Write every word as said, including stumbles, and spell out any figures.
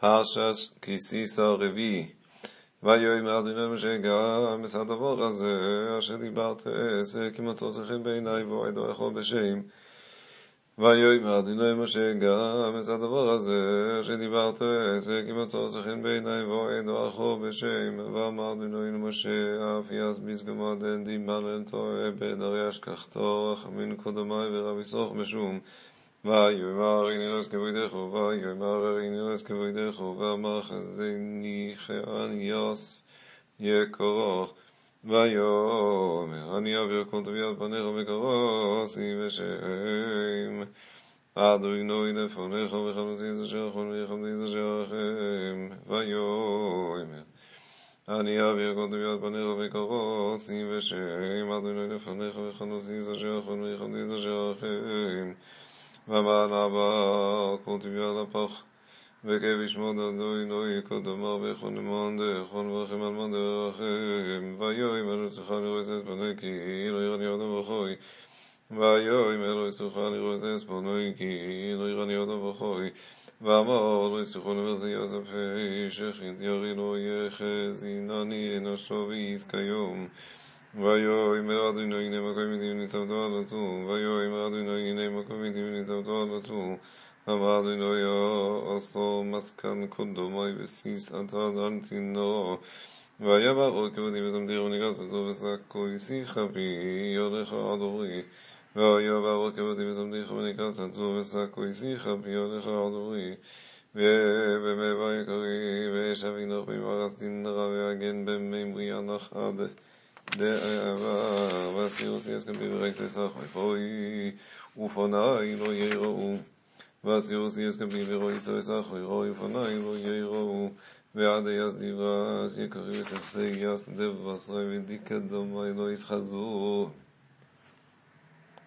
פרשת כי סיסא הרביעי. ויאמר אדוני משה גם את הדבר הזה אשר דיברת זה כי מצא חן בעיני ואדעך בשם. ויאמר אדוני משה גם את הדבר הזה אשר דיברת זה כי מצא חן בעיני ואדעך בשם. ואמר אדוני למשה אף יסביס גמד דיבר אל תועה בן הרי אשכחתו רחמין קודמי ורבי סוך משום. ויאמר הריני לא אזכבוידך ויאמר הריני לא אזכבוידך ואמר חזני חאניוס יקרוך. ויאמר אני אעביר כל תביעת פניך וקרוסי בשם אדוני לפניך וחלוצי זשרכם ויחמדי זשרכם. ויאמר אני אעביר כל תביעת פניך וקרוסי בשם אדוני לפניך וחלוצי זשרכם ויחמדי זשרכם. ואמר נעבר כל תביעת הפח וכביש מוד אדוני קודמר בכל נמון דרכון ורחם על מון דרכם. ויאמר לא יצאך לראות את פני כי לא ירני אותו וחוי. ויאמר לא יצאך לראות את פני כי לא ירני אותו וחוי. ואמר לא יצאך לראות יוסף שכין תיארי לא יחזינני אנשו ויזכיום. ויאמר אדוני הנה מקום איתי וניצבתו על עצום. ויאמר אדוני הנה מקום איתי וניצבתו על עצום. אמר אדוני עשו מסכן קודמי וסיס אתה דנתי נורא. ויאמר כבודי ותמתיר וניגש אותו ושקוי שיחה בי יולך עד אורי. ויאמר כבודי ותמתיר וניגש אותו ושקוי שיחה בי יולך עד אורי. ובמבוא יקרי וישב אינך במרס דין רע והגן בממרי אנך עד דעבר. והסירוסי אסכם בברקסי סחוי פוי ופוני לא יראו. והסירוסי אסכם בברוי סחוי רוי ופוני לא יראו. ועד יס דיברס יקרי וסכסי יס דב וסרי ודיקה דומי לא יסחזו.